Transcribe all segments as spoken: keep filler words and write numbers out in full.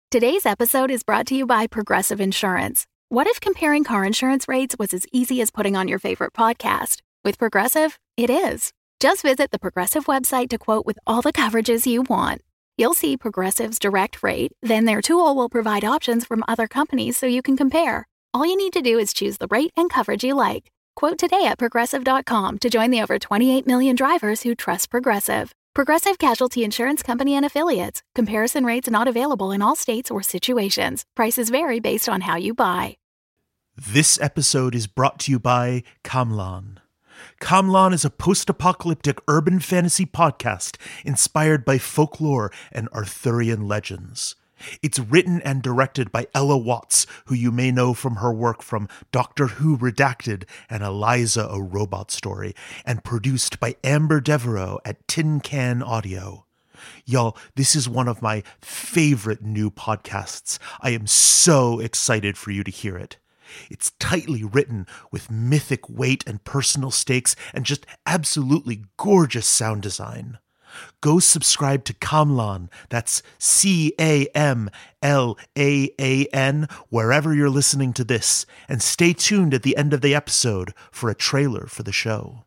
Today's episode is brought to you by Progressive Insurance. What if comparing car insurance rates was as easy as putting on your favorite podcast? With Progressive, it is. Just visit the Progressive website to quote with all the coverages you want. You'll see Progressive's direct rate, then their tool will provide options from other companies so you can compare. All you need to do is choose the rate and coverage you like. Quote today at Progressive dot com to join the over twenty-eight million drivers who trust Progressive. Progressive Casualty Insurance Company and Affiliates. Comparison rates not available in all states or situations. Prices vary based on how you buy. This episode is brought to you by Kamlan. Kamlan is a post-apocalyptic urban fantasy podcast inspired by folklore and Arthurian legends. It's written and directed by Ella Watts, who you may know from her work from Doctor Who Redacted and Eliza, a Robot Story, and produced by Amber Devereaux at Tin Can Audio. Y'all, this is one of my favorite new podcasts. I am so excited for you to hear it. It's tightly written with mythic weight and personal stakes and just absolutely gorgeous sound design. Go subscribe to Kamlan, that's C A M L A A N, wherever you're listening to this, and stay tuned at the end of the episode for a trailer for the show.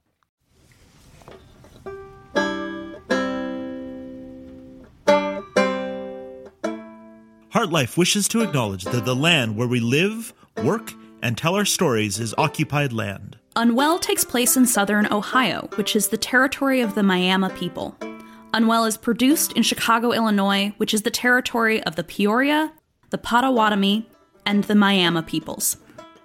HeartLife wishes to acknowledge that the land where we live, work, and tell our stories is occupied land. Unwell takes place in southern Ohio, which is the territory of the Miami people. Unwell is produced in Chicago, Illinois, which is the territory of the Peoria, the Potawatomi, and the Miami peoples.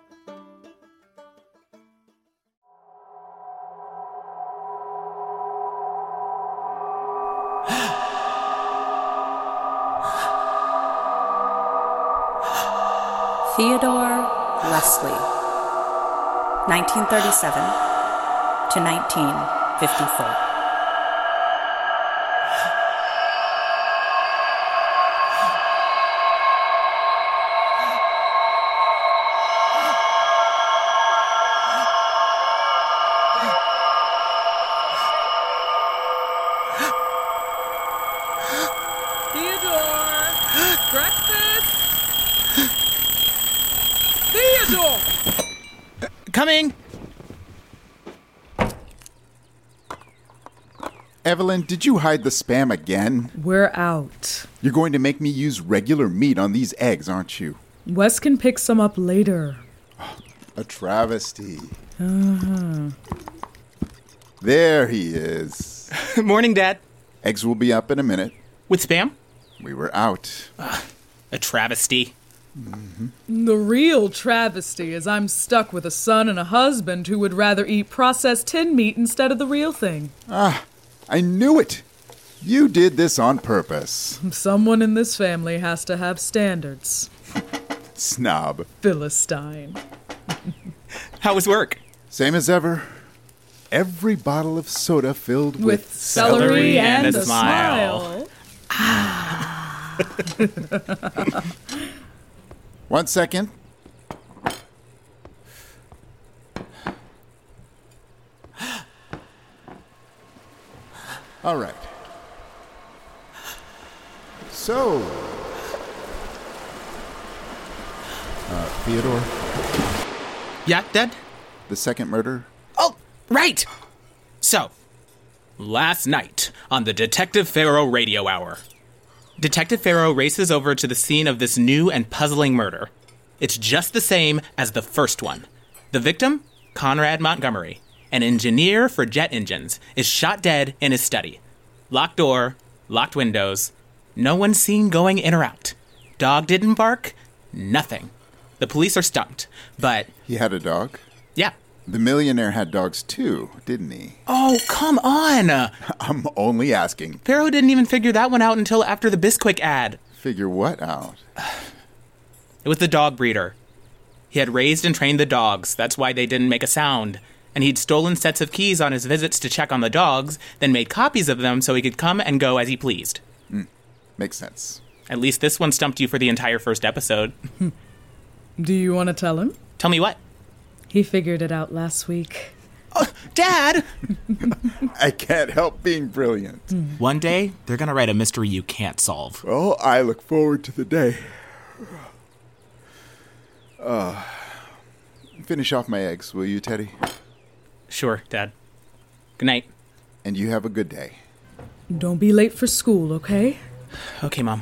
Theodore Leslie, nineteen thirty-seven to nineteen fifty-four. Coming! Evelyn, did you hide the Spam again? We're out. You're going to make me use regular meat on these eggs, aren't you? Wes can pick some up later. A travesty. Uh-huh. There he is. Morning, Dad. Eggs will be up in a minute. With Spam? We were out. Uh, a travesty. Mm-hmm. The real travesty is I'm stuck with a son and a husband who would rather eat processed tin meat instead of the real thing. Ah, I knew it. You did this on purpose. Someone in this family has to have standards. Snob. Philistine. How was work? Same as ever. Every bottle of soda filled with, with celery, celery and, and a, a smile. smile. Ah. One second. All right. So, uh, Theodore? Yeah, Dad? The second murder? Oh, right! So, last night on the Detective Pharaoh Radio Hour, Detective Pharaoh races over to the scene of this new and puzzling murder. It's just the same as the first one. The victim, Conrad Montgomery, an engineer for jet engines, is shot dead in his study. Locked door, locked windows, no one seen going in or out. Dog didn't bark, nothing. The police are stumped, but... He had a dog? Yeah. The millionaire had dogs too, didn't he? Oh, come on! I'm only asking. Pharaoh didn't even figure that one out until after the Bisquick ad. Figure what out? It was the dog breeder. He had raised and trained the dogs, that's why they didn't make a sound. And he'd stolen sets of keys on his visits to check on the dogs, then made copies of them so he could come and go as he pleased. Mm, makes sense. At least this one stumped you for the entire first episode. Do you want to tell him? Tell me what? He figured it out last week. Oh, Dad! I can't help being brilliant. One day, they're gonna write a mystery you can't solve. Well, I look forward to the day. Uh, finish off my eggs, will you, Teddy? Sure, Dad. Good night. And you have a good day. Don't be late for school, okay? Okay, Mom.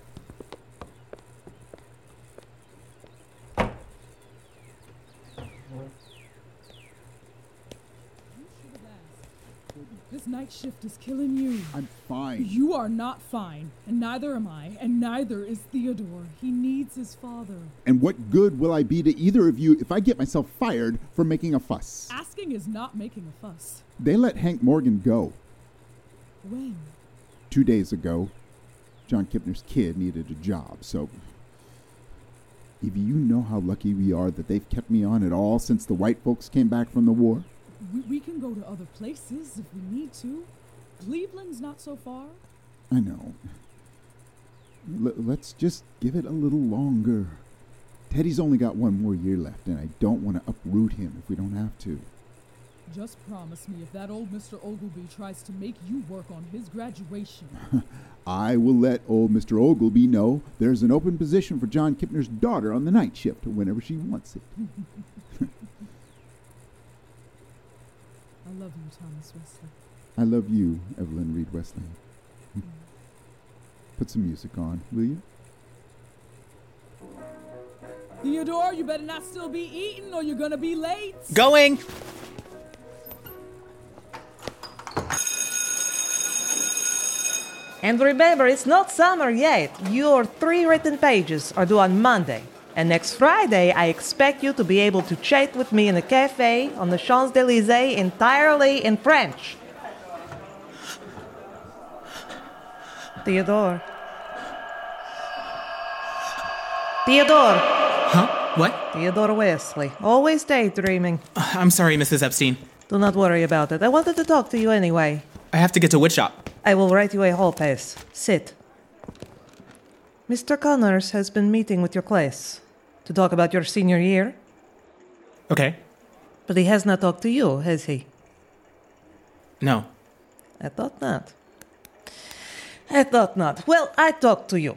This night shift is killing you. I'm fine. You are not fine, and neither am I, and neither is Theodore. He needs his father. And what good will I be to either of you if I get myself fired for making a fuss? Asking is not making a fuss. They let Hank Morgan go. When? Two days ago. John Kipner's kid needed a job, so... Evie, you know how lucky we are that they've kept me on at all since the white folks came back from the war? We, we can go to other places if we need to. Cleveland's not so far. I know. L- let's just give it a little longer. Teddy's only got one more year left, and I don't want to uproot him if we don't have to. Just promise me if that old Mister Ogilvy tries to make you work on his graduation. I will let old Mister Ogilvy know there's an open position for John Kipner's daughter on the night shift whenever she wants it. I love you, Thomas Wesley. I love you, Evelyn Reed Wesley. Mm. Put some music on, will you? Theodore, you better not still be eating or you're gonna be late. Going! And remember, it's not summer yet. Your three written pages are due on Monday. And next Friday, I expect you to be able to chat with me in a cafe on the Champs-Élysées entirely in French. Theodore. Theodore. Huh? What? Theodore Wesley. Always daydreaming. Uh, I'm sorry, Missus Epstein. Do not worry about it. I wanted to talk to you anyway. I have to get to woodshop. I will write you a hall pass. Sit. Mister Connors has been meeting with your class to talk about your senior year. Okay. But he has not talked to you, has he? No. I thought not. I thought not. Well, I talked to you.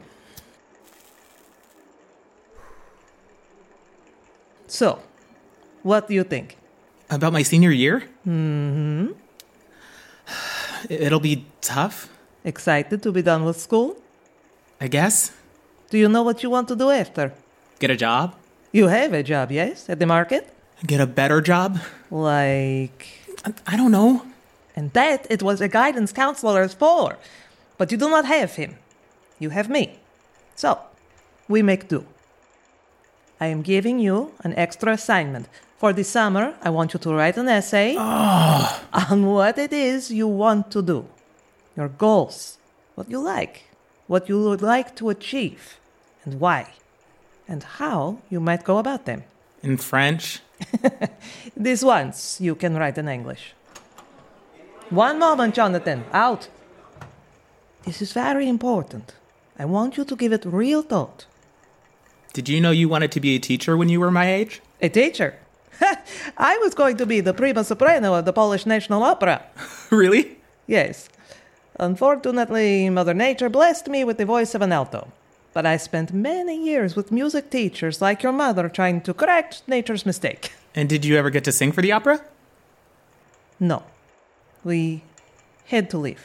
So, what do you think? About my senior year? Mm-hmm. It'll be tough. Excited to be done with school? I guess. Do you know what you want to do after? Get a job? You have a job, yes? At the market? Get a better job? Like... I, I don't know. And that it was a guidance counselor for. But you do not have him. You have me. So, we make do. I am giving you an extra assignment. For the summer, I want you to write an essay oh. on what it is you want to do. Your goals. What you like. What you would like to achieve. And why. And how you might go about them. In French? This once you can write in English. One moment, Jonathan. Out. This is very important. I want you to give it real thought. Did you know you wanted to be a teacher when you were my age? A teacher? I was going to be the prima soprano of the Polish National Opera. Really? Yes. Unfortunately, Mother Nature blessed me with the voice of an alto. But I spent many years with music teachers like your mother trying to correct nature's mistake. And did you ever get to sing for the opera? No. We had to leave.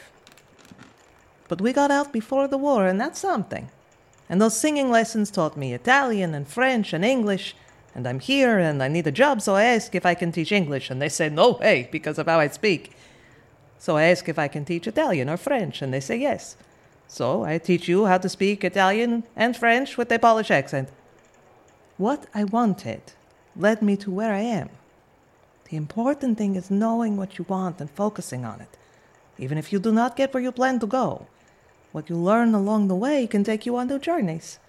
But we got out before the war, and that's something. And those singing lessons taught me Italian and French and English. And I'm here, and I need a job, so I ask if I can teach English. And they say, no way, because of how I speak. So I ask if I can teach Italian or French, and they say yes. So I teach you how to speak Italian and French with a Polish accent. What I wanted led me to where I am. The important thing is knowing what you want and focusing on it. Even if you do not get where you plan to go, what you learn along the way can take you on new journeys.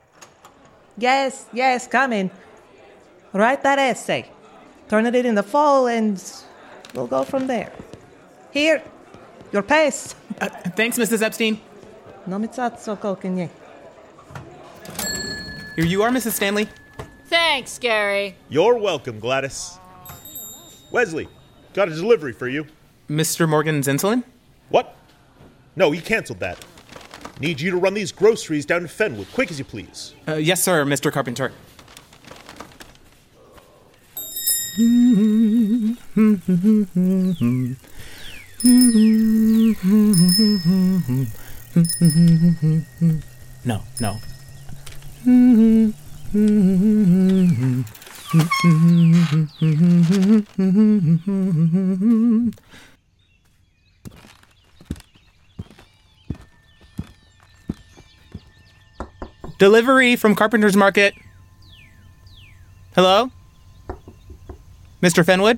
Yes, yes, come in. Write that essay. Turn it in in the fall, and we'll go from there. Here, your pace. Uh, thanks, Missus Epstein. No mitsatso kokenye. Here you are, Missus Stanley. Thanks, Gary. You're welcome, Gladys. Wesley, got a delivery for you. Mister Morgan's insulin? What? No, he canceled that. Need you to run these groceries down to Fenwood, quick as you please. Uh, yes, sir, Mister Carpenter. No, no. Delivery from Carpenter's Market. Hello? Mister Fenwood?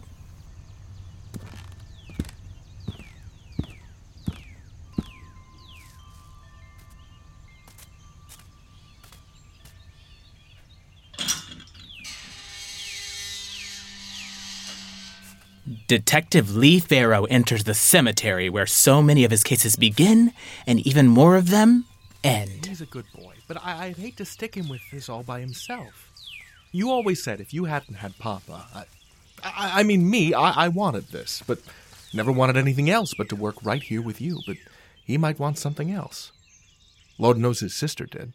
Detective Lee Farrow enters the cemetery where so many of his cases begin and even more of them end. He's a good boy, but I- I'd hate to stick him with this all by himself. You always said if you hadn't had Papa, I, I, I mean me, I-, I wanted this, but never wanted anything else but to work right here with you, but he might want something else. Lord knows his sister did.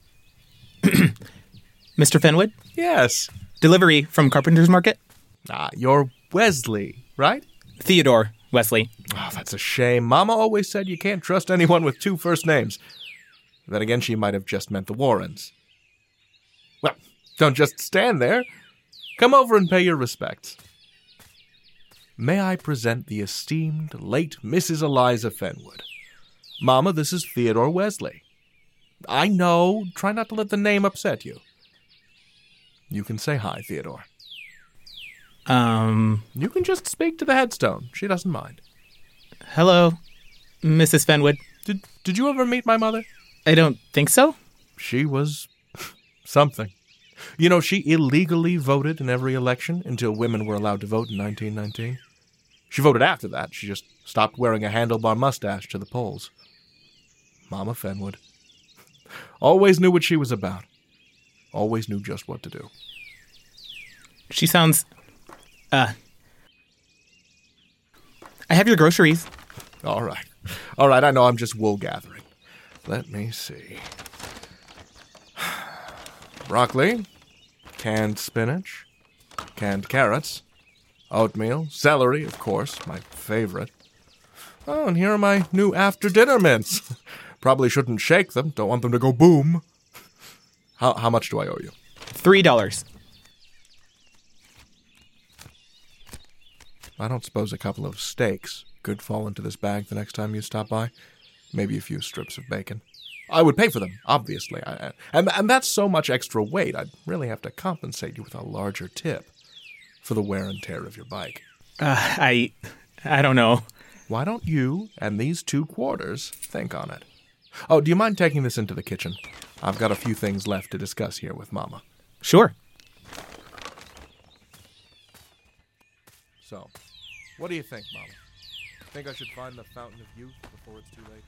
Mister Fenwood? Yes. Delivery from Carpenter's Market? Ah, you're Wesley, right? Theodore Wesley. Oh, that's a shame. Mama always said you can't trust anyone with two first names. Then again, she might have just meant the Warrens. Well, don't just stand there. Come over and pay your respects. May I present the esteemed late Missus Eliza Fenwood. Mama, this is Theodore Wesley. I know. Try not to let the name upset you. You can say hi, Theodore. Um... You can just speak to the headstone. She doesn't mind. Hello, Missus Fenwood. Did, did you ever meet my mother? I don't think so. She was something. You know, she illegally voted in every election until women were allowed to vote in nineteen nineteen. She voted after that. She just stopped wearing a handlebar mustache to the polls. Mama Fenwood. Always knew what she was about. Always knew just what to do. She sounds... Uh... I have your groceries. All right. All right, I know I'm just wool gathering. Let me see. Broccoli, canned spinach, canned carrots, oatmeal, celery, of course, my favorite. Oh, and here are my new after-dinner mints. Probably shouldn't shake them. Don't want them to go boom. How how much do I owe you? Three dollars. I don't suppose a couple of steaks could fall into this bag the next time you stop by. Maybe a few strips of bacon. I would pay for them, obviously. I, and, and that's so much extra weight, I'd really have to compensate you with a larger tip for the wear and tear of your bike. Uh, I... I don't know. Why don't you and these two quarters think on it? Oh, do you mind taking this into the kitchen? I've got a few things left to discuss here with Mama. Sure. So, what do you think, Mama? Think I should find the fountain of youth before it's too late?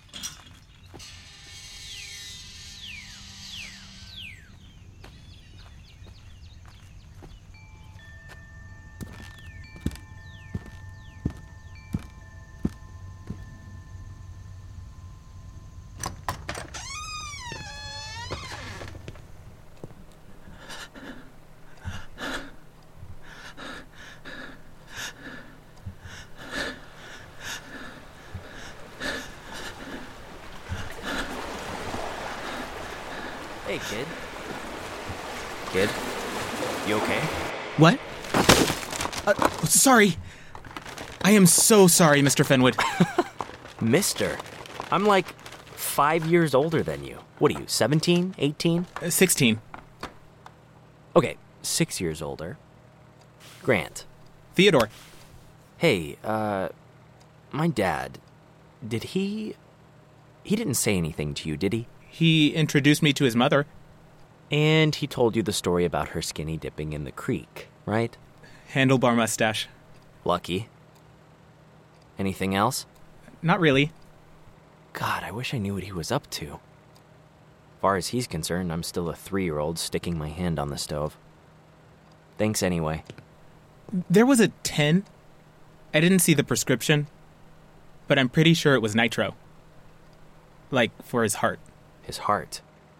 Hey, kid. Kid? You okay? What? Uh, sorry. I am so sorry, Mister Fenwood. Mister? I'm like five years older than you. What are you, seventeen, eighteen? Uh, sixteen. Okay, six years older. Grant. Theodore. Hey, uh, my dad, did he... He didn't say anything to you, did he? He introduced me to his mother. And he told you the story about her skinny dipping in the creek, right? Handlebar mustache. Lucky. Anything else? Not really. God, I wish I knew what he was up to. As far as he's concerned, I'm still a three-year-old sticking my hand on the stove. Thanks anyway. There was a ten I didn't see the prescription, but I'm pretty sure it was nitro. Like, for his heart. His heart.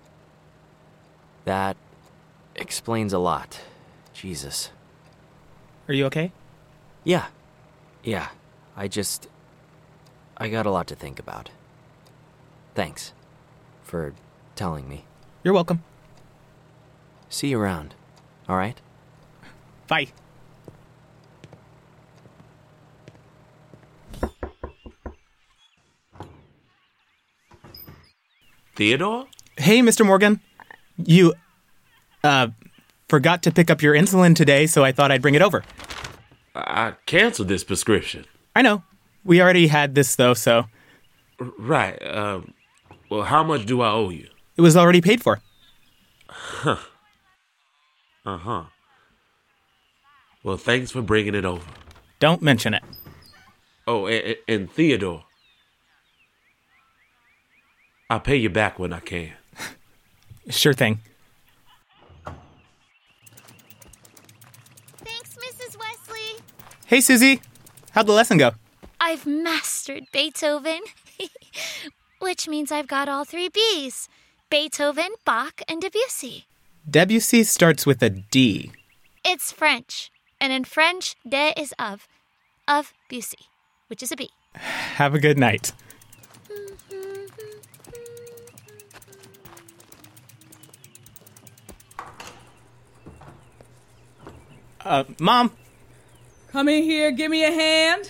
That explains a lot. Jesus. Are you okay? Yeah. Yeah. I just... I got a lot to think about. Thanks for telling me. You're welcome. See you around, all right? Bye. Theodore? Hey, Mister Morgan. You, uh, forgot to pick up your insulin today, so I thought I'd bring it over. I canceled this prescription. I know. We already had this, though, so... Right. Um, well, how much do I owe you? It was already paid for. Huh. Uh-huh. Well, thanks for bringing it over. Don't mention it. Oh, and, and Theodore, I'll pay you back when I can. Sure thing. Thanks, Missus Wesley. Hey, Susie. How'd the lesson go? I've mastered Beethoven, which means I've got all three B's. Beethoven, Bach, and Debussy. Debussy starts with a D. It's French, and in French, de is of. Of Bussy, which is a B. Have a good night. Uh, Mom? Come in here, give me a hand.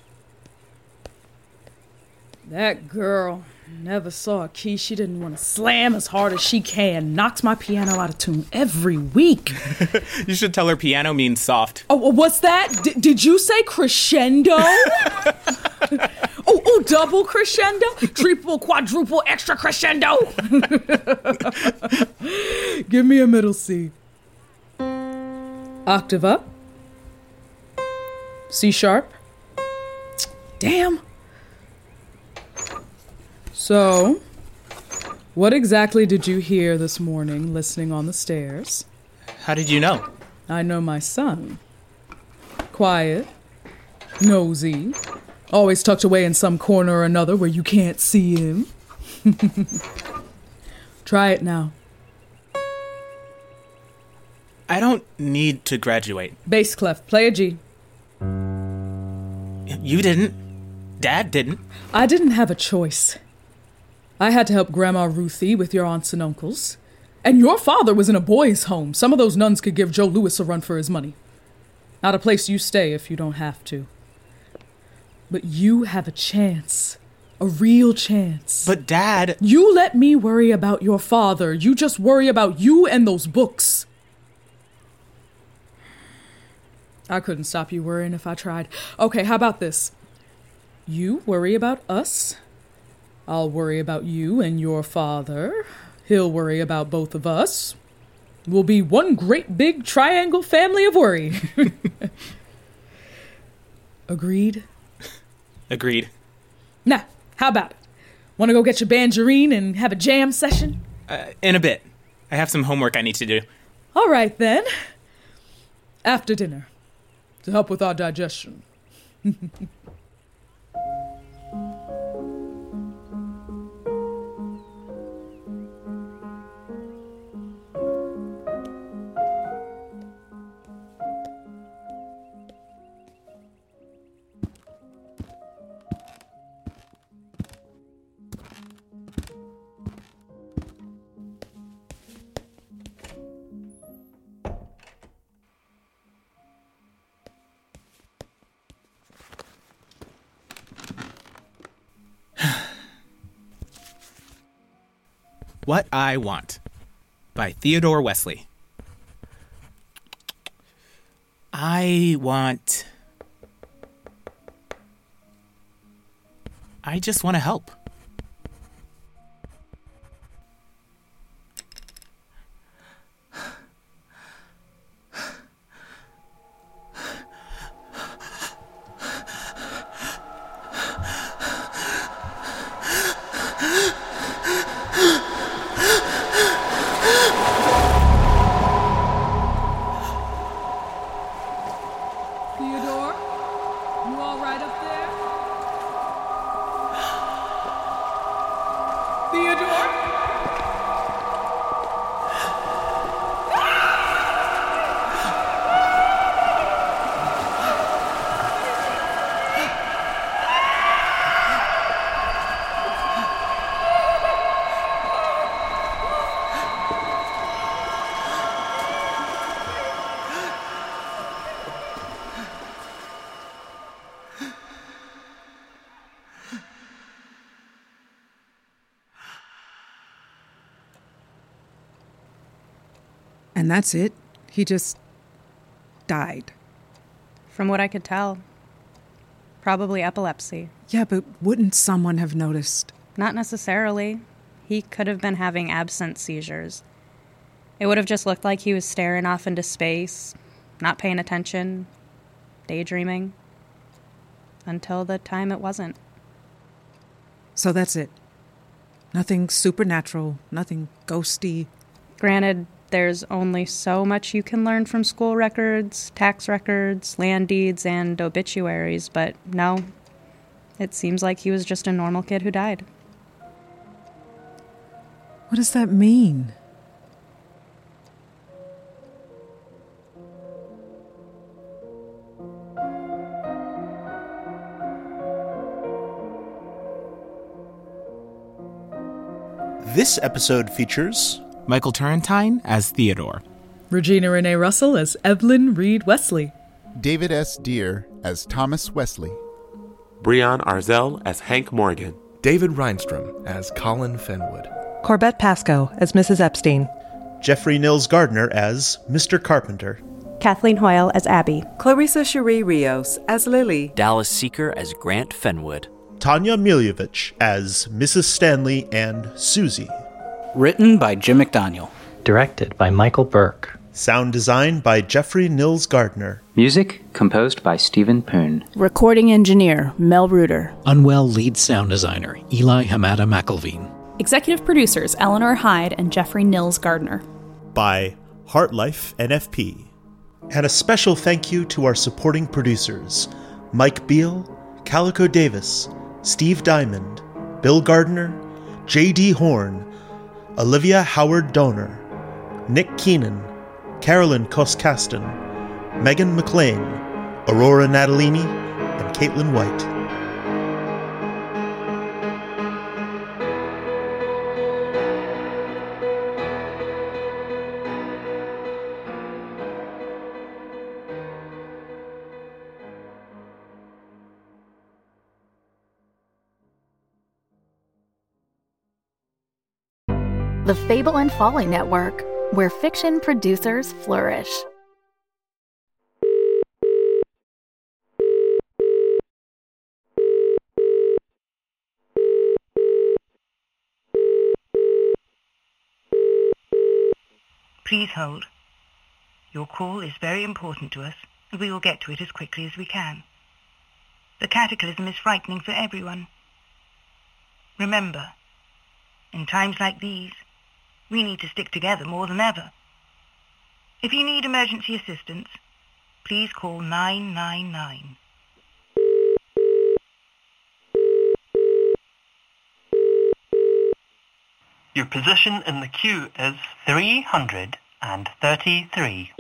That girl never saw a key she didn't want to slam as hard as she can. Knocks my piano out of tune every week. You should tell her piano means soft. Oh, what's that? D- did you say crescendo? oh, oh, double crescendo? Triple, quadruple, extra crescendo? Give me a middle C. Octave up. C sharp. Damn. So, what exactly did you hear this morning listening on the stairs? How did you know? I know my son. Quiet, nosy, always tucked away in some corner or another where you can't see him. Try it now. I don't need to graduate. Bass clef, play a G. You didn't. Dad didn't. I didn't have a choice. I had to help Grandma Ruthie with your aunts and uncles. And your father was in a boys' home. Some of those nuns could give Joe Louis a run for his money. Not a place you stay if you don't have to. But you have a chance. A real chance. But Dad... You let me worry about your father. You just worry about you and those books. I couldn't stop you worrying if I tried. Okay, how about this? You worry about us. I'll worry about you and your father. He'll worry about both of us. We'll be one great big triangle family of worry. Agreed? Agreed. Now, how about it? Want to go get your banjarine and have a jam session? Uh, in a bit. I have some homework I need to do. All right, then. After dinner. To help with our digestion. What I Want by Theodore Wesley. I want... I just want to help. And that's it? He just died? From what I could tell. Probably epilepsy. Yeah, but wouldn't someone have noticed? Not necessarily. He could have been having absent seizures. It would have just looked like he was staring off into space, not paying attention, daydreaming. Until the time it wasn't. So that's it? Nothing supernatural, nothing ghosty? Granted, there's only so much you can learn from school records, tax records, land deeds, and obituaries, but no, it seems like he was just a normal kid who died. What does that mean? This episode features Michael Turrentine as Theodore, Regina Renee Russell as Evelyn Reed Wesley, David S. Deere as Thomas Wesley, Breon Arzel as Hank Morgan, David Reinstrom as Colin Fenwood, Corbett Pascoe as Missus Epstein, Jeffrey Nils Gardner as Mister Carpenter, Kathleen Hoyle as Abby, Clarissa Cherie Rios as Lily, Dallas Seeker as Grant Fenwood, Tanya Miljevich as Missus Stanley and Susie. Written by Jim McDaniel. Directed by Michael Burke. Sound design by Jeffrey Nils Gardner. Music composed by Stephen Poon. Recording engineer Mel Reuter. Unwell lead sound designer Eli Hamada McElveen. Executive producers Eleanor Hyde and Jeffrey Nils Gardner. By Heartlife N F P. And a special thank you to our supporting producers, Mike Beal, Calico Davis, Steve Diamond, Bill Gardner, J D Horn, Olivia Howard Donor, Nick Keenan, Carolyn Koskasten, Megan McLean, Aurora Natalini, and Caitlin White. The Fable and Folly Network, where fiction producers flourish. Please hold. Your call is very important to us, and we will get to it as quickly as we can. The cataclysm is frightening for everyone. Remember, in times like these, we need to stick together more than ever. If you need emergency assistance, please call nine nine nine. Your position in the queue is three hundred thirty-three.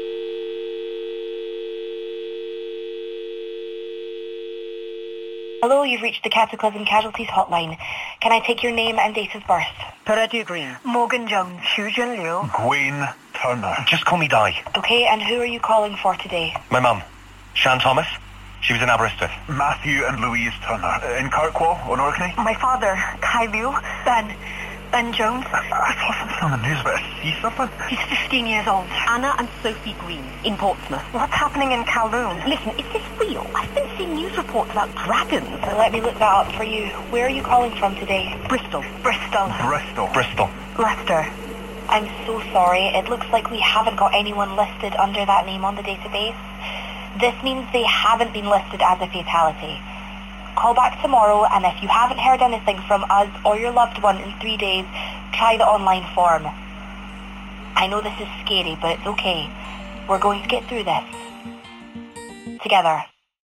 Hello, you've reached the Cataclysm Casualties Hotline. Can I take your name and date of birth? Peretti Green. Morgan Jones. Fusion Liu. Gwen Turner. Just call me Di. Okay, and who are you calling for today? My mum, Shan Thomas. She was in Aberystwyth. Matthew and Louise Turner. Uh, in Kirkwall, on Orkney. My father, Kai Liu. Ben. Ben Jones. I, I saw something on the news about a sea serpent. He's fifteen years old. Anna and Sophie Green, in Portsmouth. What's happening in Kowloon? Listen, is this real? I've been seeing news reports about dragons. Well, let me look that up for you. Where are you calling from today? Bristol. Bristol. Bristol. Bristol. Leicester. I'm so sorry. It looks like we haven't got anyone listed under that name on the database. This means they haven't been listed as a fatality. Call back tomorrow, and if you haven't heard anything from us or your loved one in three days, try the online form. I know this is scary, but it's okay. We're going to get through this. Together.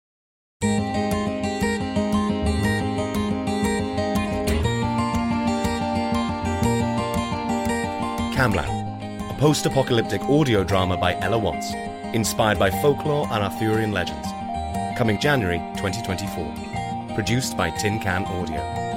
Camlan, a post-apocalyptic audio drama by Ella Watts, inspired by folklore and Arthurian legends. Coming January twenty twenty-four. Produced by Tin Can Audio.